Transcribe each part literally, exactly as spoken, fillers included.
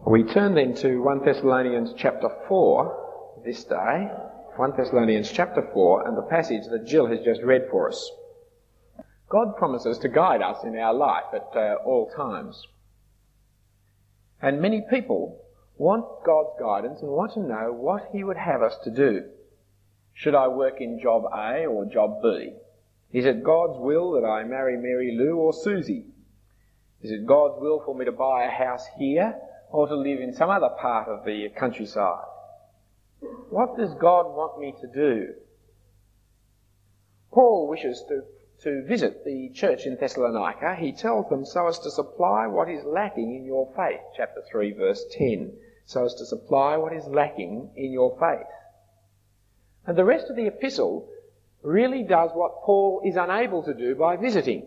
We turn then to First Thessalonians chapter four this day. First Thessalonians chapter four and the passage that Jill has just read for us. God promises to guide us in our life at uh, all times. And many people want God's guidance and want to know what He would have us to do. Should I work in job A or job B? Is it God's will that I marry Mary Lou or Susie? Is it God's will for me to buy a house here or to live in some other part of the countryside? What does God want me to do? Paul wishes to, to visit the church in Thessalonica. He tells them so as to supply what is lacking in your faith. Chapter three verse ten. So as to supply what is lacking in your faith. And the rest of the epistle really does what Paul is unable to do by visiting.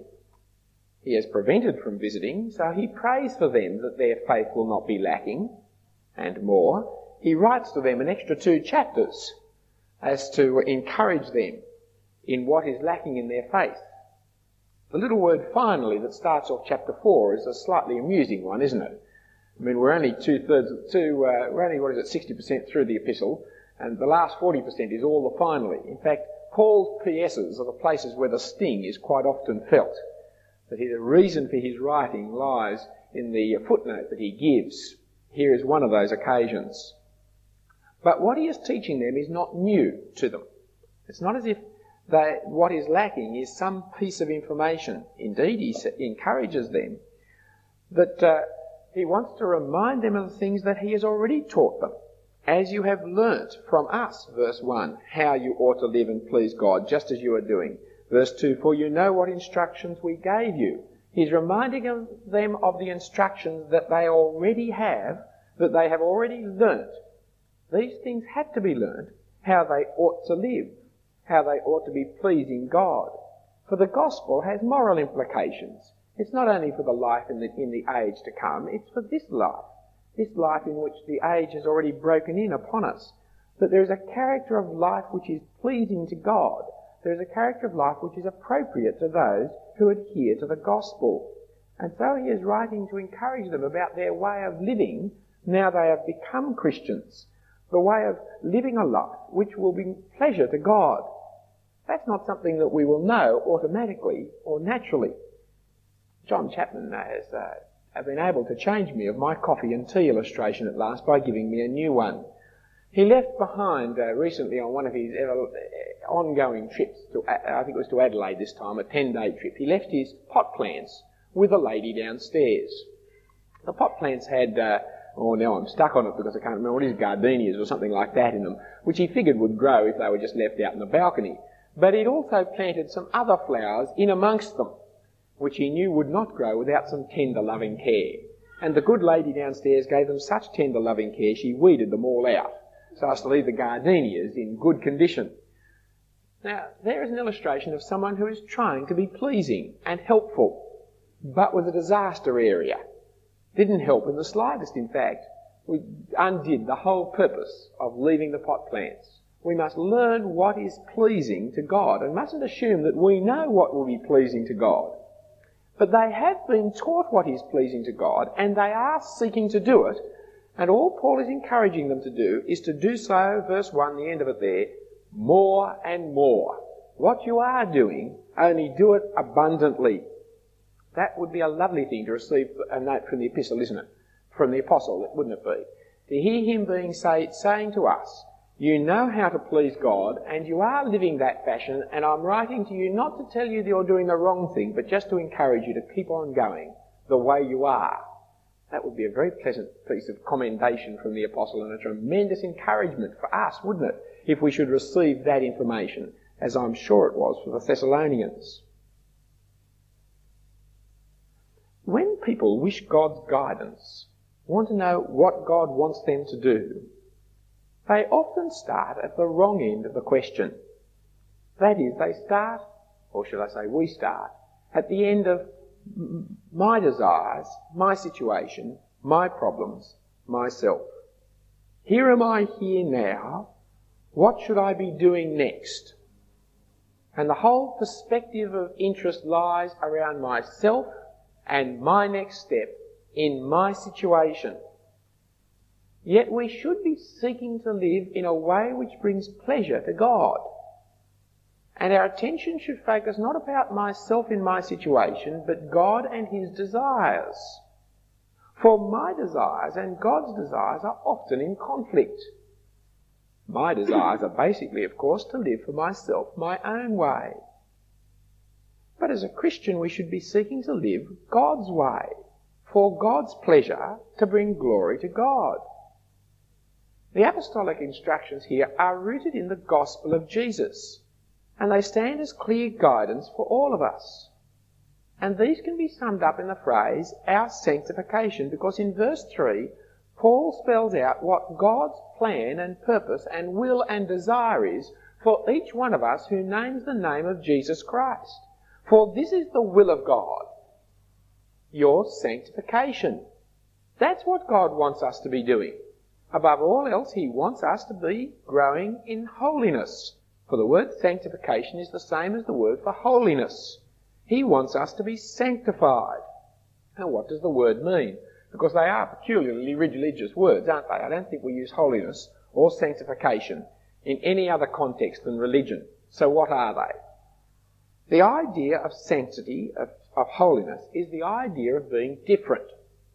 He is prevented from visiting, so he prays for them that their faith will not be lacking, and more. He writes to them an extra two chapters as to encourage them in what is lacking in their faith. The little word finally that starts off chapter four is a slightly amusing one, isn't it? I mean, we're only two-thirds, two, uh, we're only, what is it, sixty percent through the epistle, and the last forty percent is all the finally. In fact, Paul's P S's are the places where the sting is quite often felt. That the reason for his writing lies in the footnote that he gives. Here is one of those occasions. But what he is teaching them is not new to them. It's not as if they, what is lacking is some piece of information. Indeed, he encourages them that uh, he wants to remind them of the things that he has already taught them. As you have learnt from us, verse one, how you ought to live and please God, just as you are doing. Verse two, for you know what instructions we gave you. He's reminding them of the instructions that they already have, that they have already learnt. These things had to be learnt, how they ought to live, how they ought to be pleasing God. For the gospel has moral implications. It's not only for the life in the, in the age to come, it's for this life. This life in which the age has already broken in upon us. That there is a character of life which is pleasing to God. There is a character of life which is appropriate to those who adhere to the gospel. And so he is writing to encourage them about their way of living now they have become Christians. The way of living a life which will bring pleasure to God. That's not something that we will know automatically or naturally. John Chapman has uh, been able to change me of my coffee and tea illustration at last by giving me a new one. He left behind uh, recently on one of his uh, ongoing trips, to, uh, I think it was to Adelaide this time, a ten-day trip. He left his pot plants with a lady downstairs. The pot plants had, uh, oh now I'm stuck on it because I can't remember what it is, gardenias or something like that in them, which he figured would grow if they were just left out in the balcony. But he'd also planted some other flowers in amongst them, which he knew would not grow without some tender loving care. And the good lady downstairs gave them such tender loving care she weeded them all out, so as to leave the gardenias in good condition. Now, there is an illustration of someone who is trying to be pleasing and helpful, but with a disaster area. Didn't help in the slightest, in fact. We undid the whole purpose of leaving the pot plants. We must learn what is pleasing to God and mustn't assume that we know what will be pleasing to God. But they have been taught what is pleasing to God and they are seeking to do it. And all Paul is encouraging them to do is to do so, verse one, the end of it there, more and more. What you are doing, only do it abundantly. That would be a lovely thing to receive a note from the epistle, isn't it? From the apostle, wouldn't it be? To hear him being say, saying to us, you know how to please God and you are living that fashion, and I'm writing to you not to tell you that you're doing the wrong thing, but just to encourage you to keep on going the way you are. That would be a very pleasant piece of commendation from the apostle and a tremendous encouragement for us, wouldn't it, if we should receive that information, as I'm sure it was for the Thessalonians. When people wish God's guidance, want to know what God wants them to do, they often start at the wrong end of the question. That is, they start, or should I say we start, at the end of my desires, my situation, my problems, myself. Here am I here now. What should I be doing next? And the whole perspective of interest lies around myself and my next step in my situation. Yet we should be seeking to live in a way which brings pleasure to God. And our attention should focus not about myself in my situation, but God and his desires. For my desires and God's desires are often in conflict. My desires are basically, of course, to live for myself my own way. But as a Christian, we should be seeking to live God's way, for God's pleasure, to bring glory to God. The apostolic instructions here are rooted in the gospel of Jesus, and they stand as clear guidance for all of us. And these can be summed up in the phrase, our sanctification, because in verse three, Paul spells out what God's plan and purpose and will and desire is for each one of us who names the name of Jesus Christ. For this is the will of God, your sanctification. That's what God wants us to be doing. Above all else, he wants us to be growing in holiness. For the word sanctification is the same as the word for holiness. He wants us to be sanctified. Now, what does the word mean? Because they are peculiarly religious words, aren't they? I don't think we use holiness or sanctification in any other context than religion. So what are they? The idea of sanctity, of, of holiness, is the idea of being different.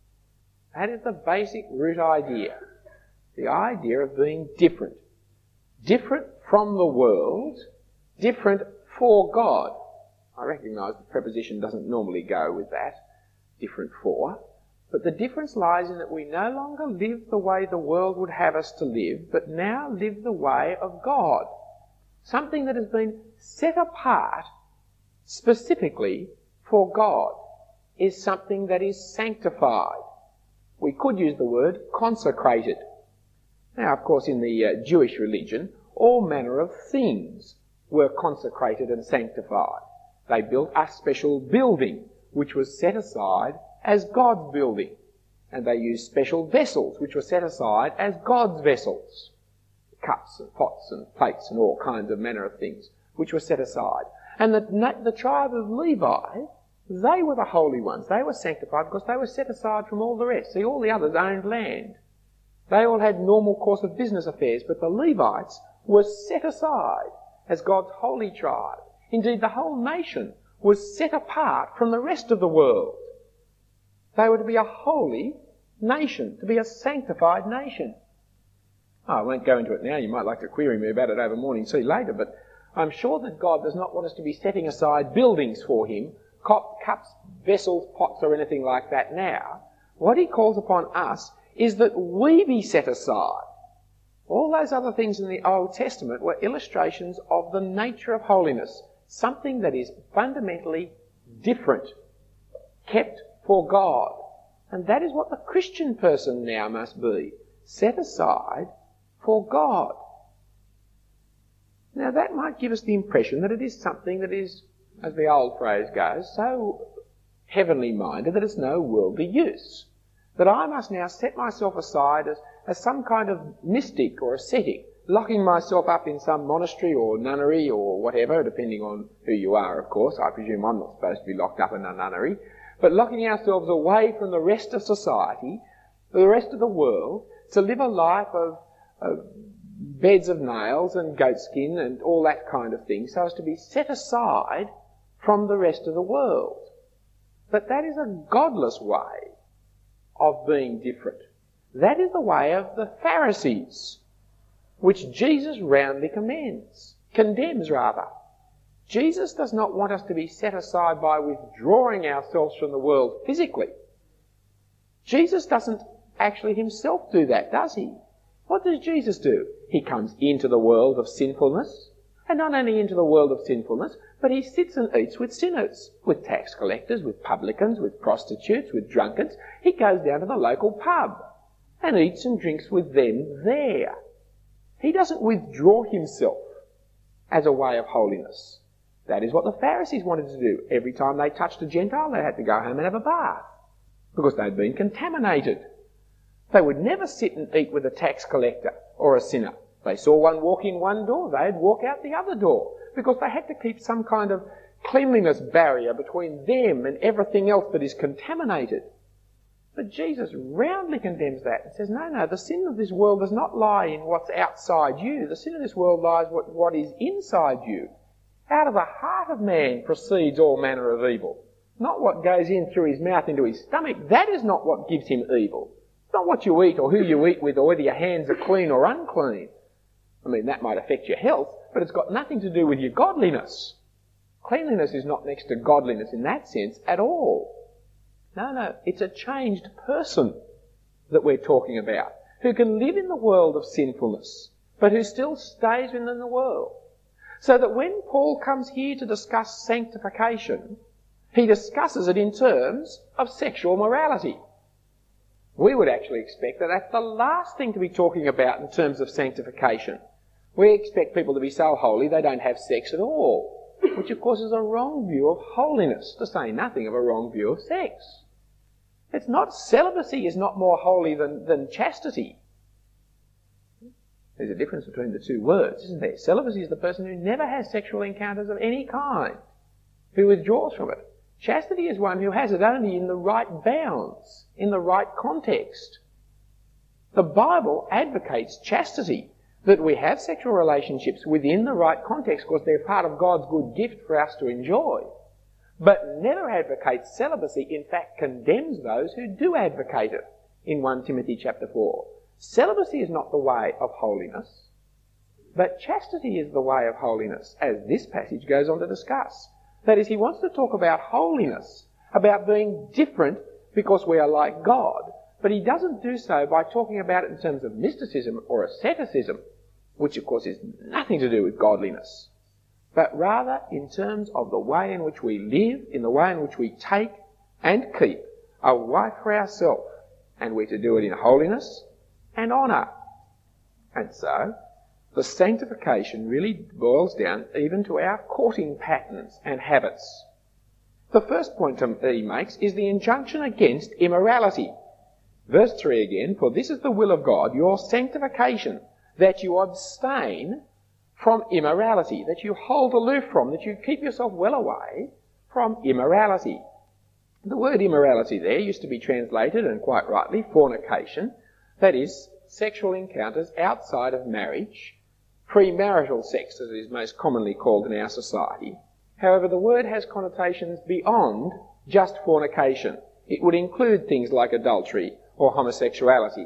That is the basic root idea. The idea of being different. Different from the world, different for God. I recognise the preposition doesn't normally go with that, different for, but the difference lies in that we no longer live the way the world would have us to live, but now live the way of God. Something that has been set apart specifically for God is something that is sanctified. We could use the word consecrated. Now, of course, in the uh, Jewish religion, all manner of things were consecrated and sanctified. They built a special building which was set aside as God's building. And they used special vessels which were set aside as God's vessels. Cups and pots and plates and all kinds of manner of things which were set aside. And the, the tribe of Levi, they were the holy ones. They were sanctified because they were set aside from all the rest. See, all the others owned land. They all had normal course of business affairs, but the Levites were set aside as God's holy tribe. Indeed, the whole nation was set apart from the rest of the world. They were to be a holy nation, to be a sanctified nation. Oh, I won't go into it now. You might like to query me about it over morning tea later, but I'm sure that God does not want us to be setting aside buildings for him, cups, vessels, pots, or anything like that now. What he calls upon us is that we be set aside. All those other things in the Old Testament were illustrations of the nature of holiness, something that is fundamentally different, kept for God. And that is what the Christian person now must be, set aside for God. Now that might give us the impression that it is something that is, as the old phrase goes, so heavenly minded that it's no worldly use. That I must now set myself aside as, as some kind of mystic or ascetic, locking myself up in some monastery or nunnery or whatever, depending on who you are, of course. I presume I'm not supposed to be locked up in a nunnery. But locking ourselves away from the rest of society, the rest of the world, to live a life of, of beds of nails and goatskin and all that kind of thing, so as to be set aside from the rest of the world. But that is a godless way of being different. That is the way of the Pharisees, which Jesus roundly commends, condemns rather. Jesus does not want us to be set aside by withdrawing ourselves from the world physically. Jesus doesn't actually himself do that, does he? What does Jesus do? He comes into the world of sinfulness, and not only into the world of sinfulness, but he sits and eats with sinners, with tax collectors, with publicans, with prostitutes, with drunkards. He goes down to the local pub and eats and drinks with them there. He doesn't withdraw himself as a way of holiness. That is what the Pharisees wanted to do. Every time they touched a Gentile, they had to go home and have a bath, because they'd been contaminated. They would never sit and eat with a tax collector or a sinner. They saw one walk in one door, they'd walk out the other door, because they had to keep some kind of cleanliness barrier between them and everything else that is contaminated. But Jesus roundly condemns that and says, no, no, the sin of this world does not lie in what's outside you. The sin of this world lies what, what is inside you. Out of the heart of man proceeds all manner of evil. Not what goes in through his mouth into his stomach. That is not what gives him evil. It's not what you eat or who you eat with or whether your hands are clean or unclean. I mean, that might affect your health, but it's got nothing to do with your godliness. Cleanliness is not next to godliness in that sense at all. No, no, it's a changed person that we're talking about, who can live in the world of sinfulness, but who still stays within the world. So that when Paul comes here to discuss sanctification, he discusses it in terms of sexual morality. We would actually expect that that's the last thing to be talking about in terms of sanctification. We expect people to be so holy they don't have sex at all, which of course is a wrong view of holiness, to say nothing of a wrong view of sex. It's not, celibacy is not more holy than, than chastity. There's a difference between the two words, isn't there? Celibacy is the person who never has sexual encounters of any kind, who withdraws from it. Chastity is one who has it only in the right bounds, in the right context. The Bible advocates chastity, that we have sexual relationships within the right context because they're part of God's good gift for us to enjoy, but never advocates celibacy, in fact condemns those who do advocate it in First Timothy chapter four. Celibacy is not the way of holiness, but chastity is the way of holiness, as this passage goes on to discuss. That is, he wants to talk about holiness, about being different because we are like God, but he doesn't do so by talking about it in terms of mysticism or asceticism, which of course is nothing to do with godliness, but rather in terms of the way in which we live, in the way in which we take and keep a wife for ourselves, and we're to do it in holiness and honour. And so, the sanctification really boils down even to our courting patterns and habits. The first point that he makes is the injunction against immorality. Verse three again, for this is the will of God, your sanctification, that you abstain from immorality, that you hold aloof from, that you keep yourself well away from immorality. The word immorality there used to be translated, and quite rightly, fornication, that is, sexual encounters outside of marriage, premarital sex as it is most commonly called in our society. However, the word has connotations beyond just fornication. It would include things like adultery or homosexuality.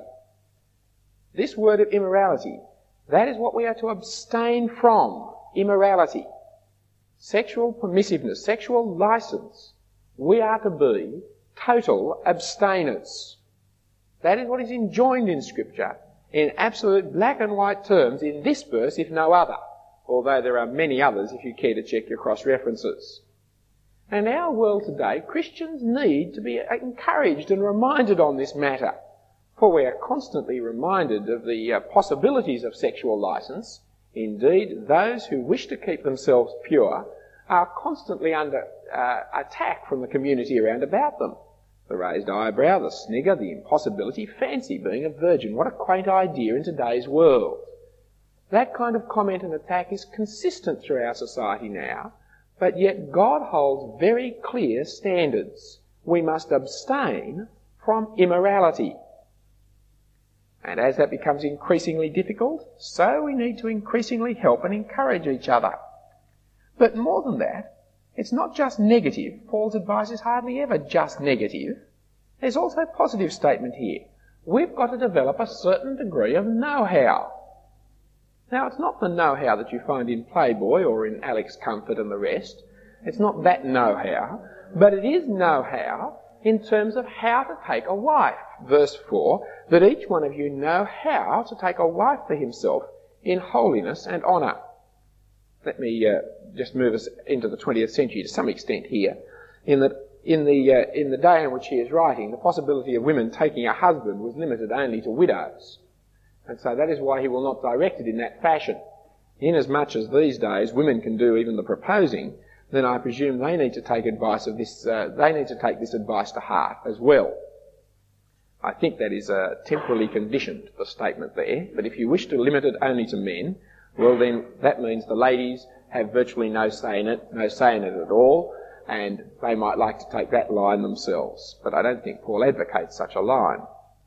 This word of immorality, that is what we are to abstain from, immorality. Sexual permissiveness, sexual license. We are to be total abstainers. That is what is enjoined in Scripture in absolute black and white terms in this verse, if no other, although there are many others if you care to check your cross-references. And in our world today, Christians need to be encouraged and reminded on this matter, for we are constantly reminded of the uh, possibilities of sexual license. Indeed, those who wish to keep themselves pure are constantly under uh, attack from the community around about them. The raised eyebrow, the snigger, the impossibility, fancy being a virgin. What a quaint idea in today's world. That kind of comment and attack is consistent through our society now, but yet God holds very clear standards. We must abstain from immorality. And as that becomes increasingly difficult, so we need to increasingly help and encourage each other. But more than that, it's not just negative. Paul's advice is hardly ever just negative. There's also a positive statement here. We've got to develop a certain degree of know-how. Now, it's not the know-how that you find in Playboy or in Alex Comfort and the rest. It's not that know-how, but it is know-how in terms of how to take a wife. Verse four, that each one of you know how to take a wife for himself in holiness and honour. Let me uh, just move us into the twentieth century to some extent here, in that in the uh, in the day in which he is writing, the possibility of women taking a husband was limited only to widows. And so that is why he will not direct it in that fashion. Inasmuch as these days women can do even the proposing, then I presume they need to take advice of this, uh, they need to take this advice to heart as well. I think that is uh, temporally conditioned, the statement there, but if you wish to limit it only to men, well then that means the ladies have virtually no say in it, no say in it at all. and they might like to take that line themselves. But I don't think Paul advocates such a line.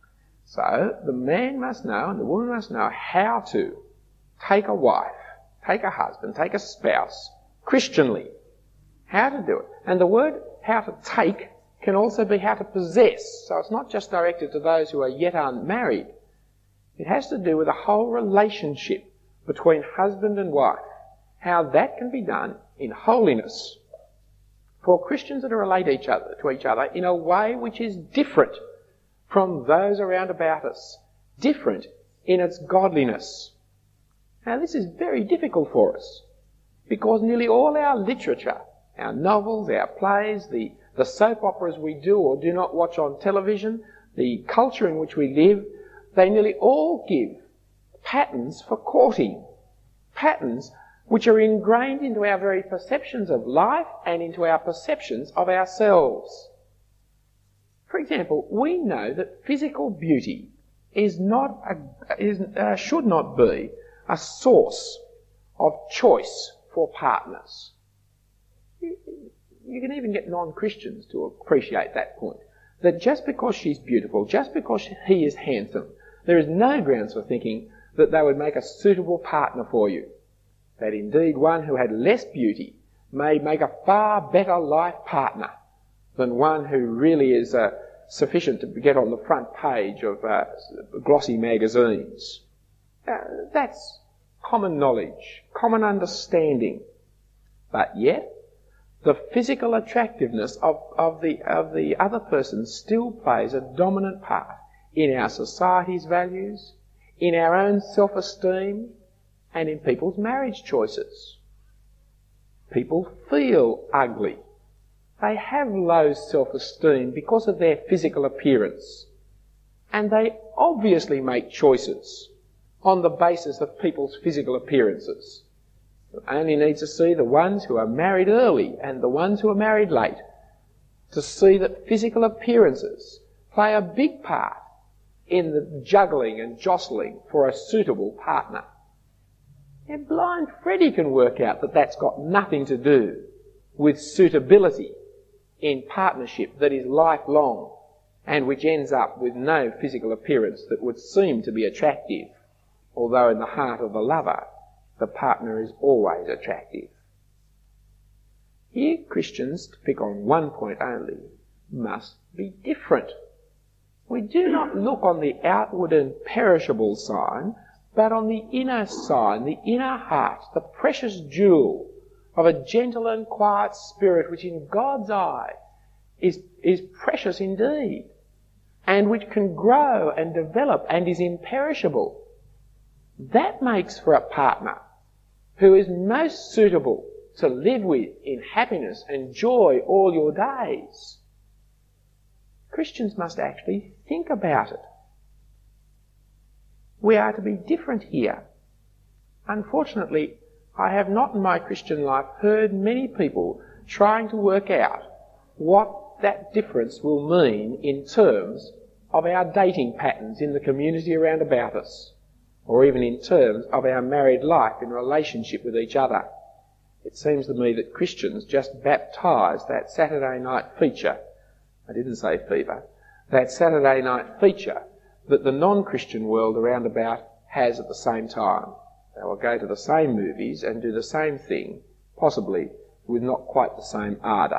So the man must know and the woman must know how to take a wife, take a husband, take a spouse, Christianly. How to do it. And the word how to take can also be how to possess. So it's not just directed to those who are yet unmarried. It has to do with a whole relationship between husband and wife. How that can be done in holiness for Christians that relate each other to each other in a way which is different from those around about us. Different in its godliness. Now this is very difficult for us because nearly all our literature, our novels, our plays, the, the soap operas we do or do not watch on television, the culture in which we live, they nearly all give patterns for courting. Patterns which are ingrained into our very perceptions of life and into our perceptions of ourselves. For example, we know that physical beauty is not a, is, uh, should not be a source of choice for partners. You, you can even get non-Christians to appreciate that point. That just because she's beautiful, just because he is handsome, there is no grounds for thinking that they would make a suitable partner for you. That indeed one who had less beauty may make a far better life partner than one who really is uh, sufficient to get on the front page of uh, glossy magazines. Uh, that's common knowledge, common understanding. But yet, the physical attractiveness of, of, the, of the other person still plays a dominant part in our society's values, in our own self-esteem, and in people's marriage choices. People feel ugly. They have low self-esteem because of their physical appearance. And they obviously make choices on the basis of people's physical appearances. You only need to see the ones who are married early and the ones who are married late to see that physical appearances play a big part in the juggling and jostling for a suitable partner. And blind Freddie can work out that that's got nothing to do with suitability in partnership that is lifelong and which ends up with no physical appearance that would seem to be attractive, although in the heart of the lover, the partner is always attractive. Here, Christians, to pick on one point only, must be different. We do not look on the outward and perishable sign, but on the inner sign, the inner heart, the precious jewel of a gentle and quiet spirit which in God's eye is, is precious indeed, and which can grow and develop and is imperishable. That makes for a partner who is most suitable to live with in happiness and joy all your days. Christians must actually think about it. We are to be different here. Unfortunately, I have not in my Christian life heard many people trying to work out what that difference will mean in terms of our dating patterns in the community around about us, or even in terms of our married life in relationship with each other. It seems to me that Christians just baptise that Saturday night feature, I didn't say fever, that Saturday night feature that the non-Christian world around about has at the same time. They will go to the same movies and do the same thing, possibly with not quite the same ardour.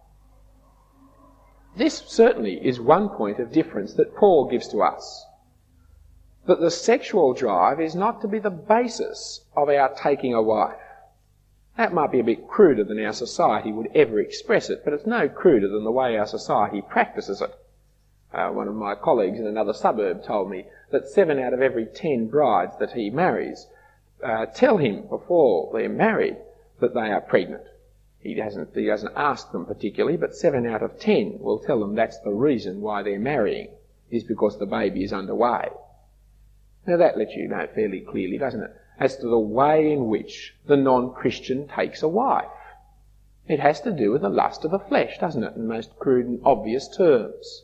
This certainly is one point of difference that Paul gives to us. That the sexual drive is not to be the basis of our taking a wife. That might be a bit cruder than our society would ever express it, but it's no cruder than the way our society practices it. Uh, one of my colleagues in another suburb told me that seven out of every ten brides that he marries uh, tell him before they're married that they are pregnant. He doesn't, he doesn't ask them particularly, but seven out of ten will tell them that's the reason why they're marrying, is because the baby is underway. Now that lets you know fairly clearly, doesn't it, as to the way in which the non-Christian takes a wife. It has to do with the lust of the flesh, doesn't it, in most crude and obvious terms.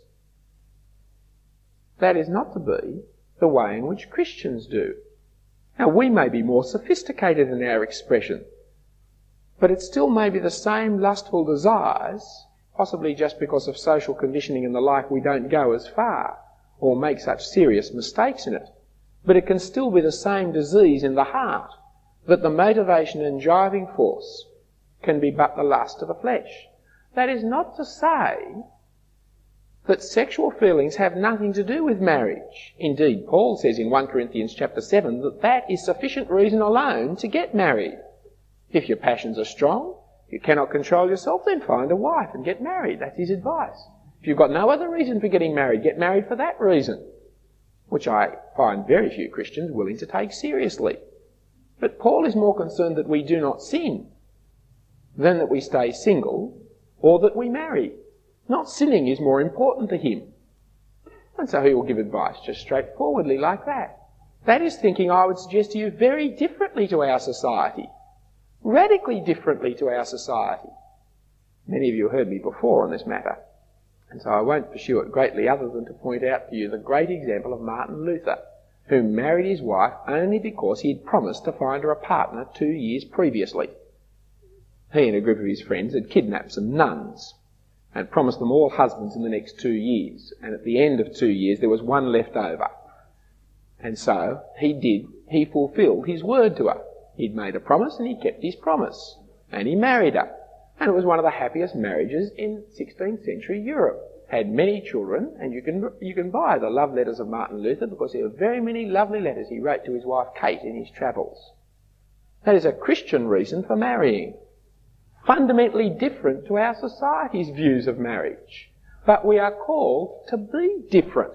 That is not to be the way in which Christians do. Now, we may be more sophisticated in our expression, but it still may be the same lustful desires, possibly just because of social conditioning and the like we don't go as far or make such serious mistakes in it. But it can still be the same disease in the heart, that the motivation and driving force can be but the lust of the flesh. That is not to say that sexual feelings have nothing to do with marriage. Indeed, Paul says in First Corinthians chapter seven that that is sufficient reason alone to get married. If your passions are strong, you cannot control yourself, then find a wife and get married. That's his advice. If you've got no other reason for getting married, get married for that reason, which I find very few Christians willing to take seriously. But Paul is more concerned that we do not sin than that we stay single or that we marry. Not sinning is more important to him. And so he will give advice just straightforwardly like that. That is thinking, I would suggest to you, very differently to our society. Radically differently to our society. Many of you heard me before on this matter, and so I won't pursue it greatly other than to point out to you the great example of Martin Luther, who married his wife only because he had promised to find her a partner two years previously. He and a group of his friends had kidnapped some nuns and promised them all husbands in the next two years, and at the end of two years there was one left over. And so he did, he fulfilled his word to her. He'd made a promise and he kept his promise. And he married her. And it was one of the happiest marriages in sixteenth century Europe. Had many children, and you can you can buy the love letters of Martin Luther because there are very many lovely letters he wrote to his wife Kate in his travels. That is a Christian reason for marrying. Fundamentally different to our society's views of marriage. But we are called to be different.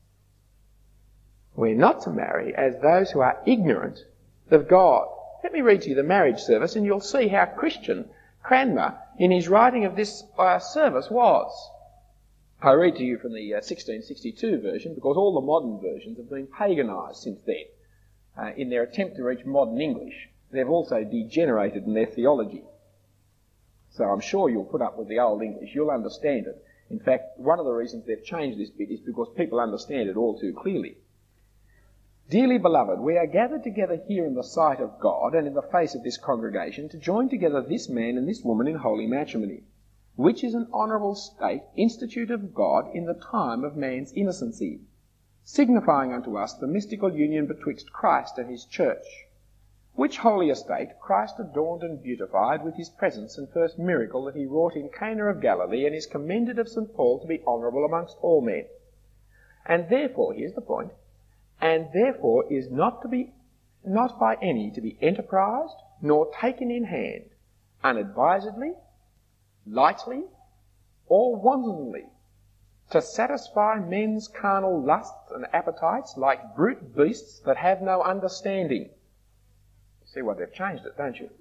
We're not to marry as those who are ignorant of God. Let me read to you the marriage service and you'll see how Christian Cranmer, in his writing of this uh, service, was. I read to you from the uh, sixteen sixty-two version because all the modern versions have been paganised since then. Uh, in their attempt to reach modern English, they've also degenerated in their theology. So I'm sure you'll put up with the old English, you'll understand it. In fact, one of the reasons they've changed this bit is because people understand it all too clearly. Dearly beloved, we are gathered together here in the sight of God and in the face of this congregation to join together this man and this woman in holy matrimony, which is an honourable state instituted of God in the time of man's innocency, signifying unto us the mystical union betwixt Christ and his church, which holy estate Christ adorned and beautified with his presence and first miracle that he wrought in Cana of Galilee, and is commended of Saint Paul to be honourable amongst all men. And therefore, here's the point, and therefore is not to be, not by any to be enterprised, nor taken in hand, unadvisedly, lightly, or wantonly, to satisfy men's carnal lusts and appetites like brute beasts that have no understanding. See why they've changed it, don't you?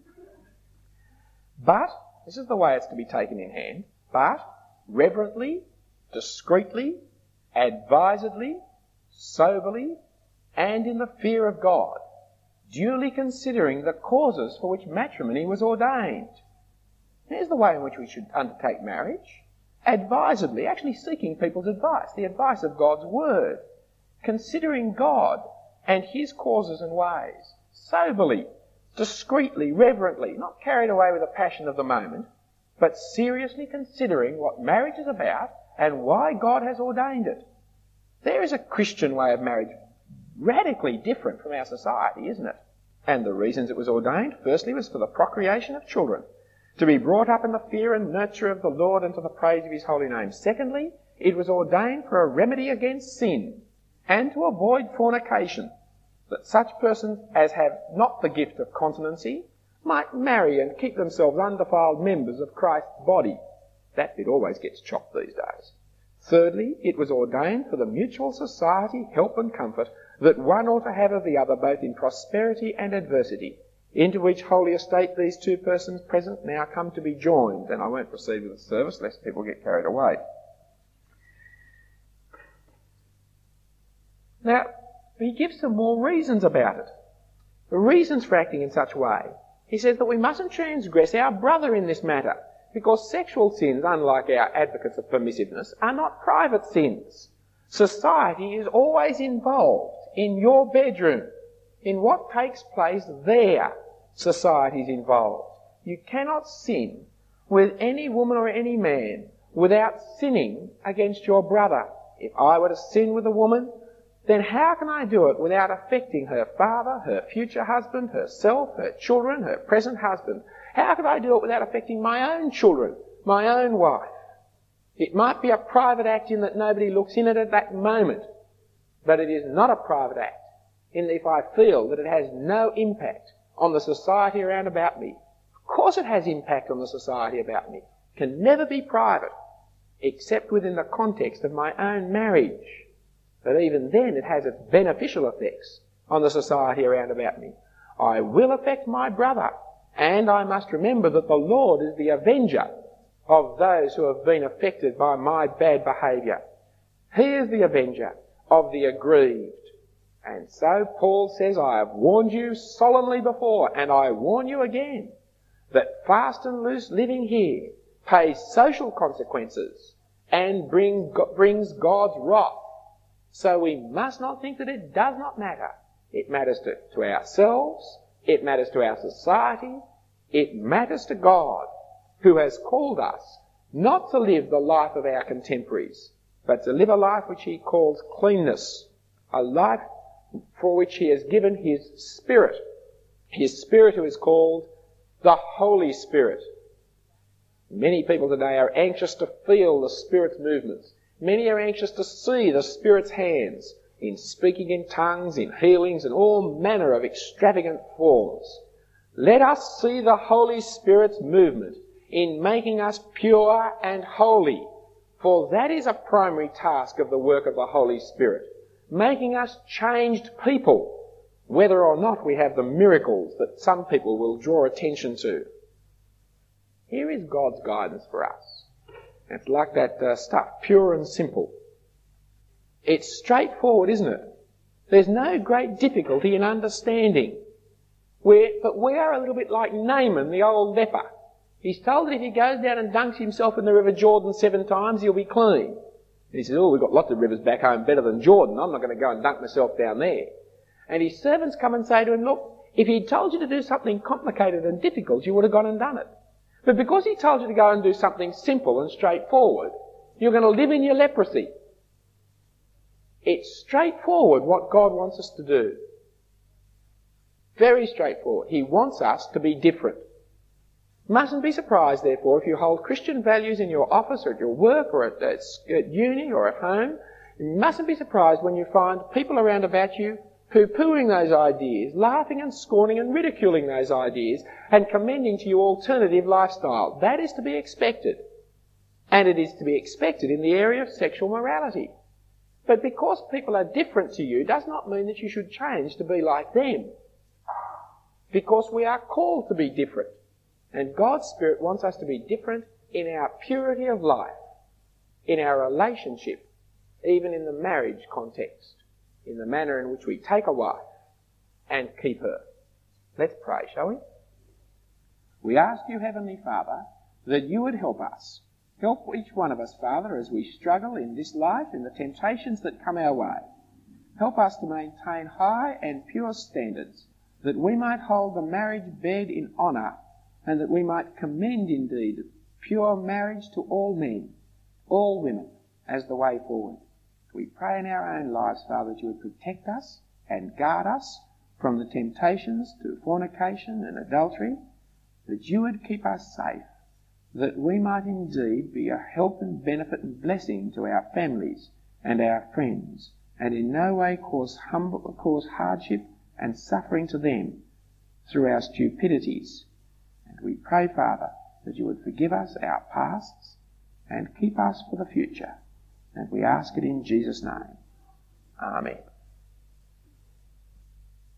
But, this is the way it's to be taken in hand, but reverently, discreetly, advisedly, soberly, and in the fear of God, duly considering the causes for which matrimony was ordained. Here's the way in which we should undertake marriage. Advisedly, actually seeking people's advice, the advice of God's word, considering God and his causes and ways, soberly, discreetly, reverently, not carried away with the passion of the moment, but seriously considering what marriage is about and why God has ordained it. There is a Christian way of marriage, radically different from our society, isn't it? And the reasons it was ordained, firstly, was for the procreation of children, to be brought up in the fear and nurture of the Lord and to the praise of his holy name. Secondly, it was ordained for a remedy against sin and to avoid fornication, that such persons as have not the gift of continency might marry and keep themselves undefiled members of Christ's body. That bit always gets chopped these days. Thirdly, it was ordained for the mutual society, help and comfort that one ought to have of the other both in prosperity and adversity, into which holy estate these two persons present now come to be joined. And I won't proceed with the service lest people get carried away. Now, he gives some more reasons about it. The reasons for acting in such a way. He says that we mustn't transgress our brother in this matter, because sexual sins, unlike our advocates of permissiveness, are not private sins. Society is always involved in your bedroom. In what takes place there, society is involved. You cannot sin with any woman or any man without sinning against your brother. If I were to sin with a woman, then how can I do it without affecting her father, her future husband, herself, her children, her present husband? How could I do it without affecting my own children, my own wife? It might be a private act in that nobody looks in it at that moment, but it is not a private act in that if I feel that it has no impact on the society around about me. Of course it has impact on the society about me. It can never be private, except within the context of my own marriage. But even then it has its beneficial effects on the society around about me. I will affect my brother, and I must remember that the Lord is the avenger of those who have been affected by my bad behaviour. He is the avenger of the aggrieved. And so Paul says, I have warned you solemnly before, and I warn you again, that fast and loose living here pays social consequences and bring, brings God's wrath. So we must not think that it does not matter. It matters to, to ourselves, it matters to our society, it matters to God, who has called us not to live the life of our contemporaries, but to live a life which he calls cleanness, a life for which he has given his Spirit, his Spirit who is called the Holy Spirit. Many people today are anxious to feel the Spirit's movements. Many are anxious to see the Spirit's hands in speaking in tongues, in healings, and all manner of extravagant forms. Let us see the Holy Spirit's movement in making us pure and holy, for that is a primary task of the work of the Holy Spirit, making us changed people, whether or not we have the miracles that some people will draw attention to. Here is God's guidance for us. It's like that uh, stuff, pure and simple. It's straightforward, isn't it? There's no great difficulty in understanding. We're, but we are a little bit like Naaman, the old leper. He's told that if he goes down and dunks himself in the River Jordan seven times, he'll be clean. And he says, oh, we've got lots of rivers back home better than Jordan. I'm not going to go and dunk myself down there. And his servants come and say to him, look, if he'd told you to do something complicated and difficult, you would have gone and done it. But because he told you to go and do something simple and straightforward, you're going to live in your leprosy. It's straightforward what God wants us to do. Very straightforward. He wants us to be different. Mustn't be surprised, therefore, if you hold Christian values in your office or at your work or at, at, at uni or at home. You mustn't be surprised when you find people around about you poo-pooing those ideas, laughing and scorning and ridiculing those ideas, and commending to you alternative lifestyle. That is to be expected. And it is to be expected in the area of sexual morality. But because people are different to you does not mean that you should change to be like them. Because we are called to be different. And God's Spirit wants us to be different in our purity of life, in our relationship, even in the marriage context, in the manner in which we take a wife and keep her. Let's pray, shall we? We ask you, Heavenly Father, that you would help us. Help each one of us, Father, as we struggle in this life, in the temptations that come our way. Help us to maintain high and pure standards, that we might hold the marriage bed in honour, and that we might commend indeed pure marriage to all men, all women, as the way forward. We pray in our own lives, Father, that you would protect us and guard us from the temptations to fornication and adultery, that you would keep us safe, that we might indeed be a help and benefit and blessing to our families and our friends, and in no way cause humble, cause hardship and suffering to them through our stupidities. And we pray, Father, that you would forgive us our pasts and keep us for the future. And we ask it in Jesus' name. Amen.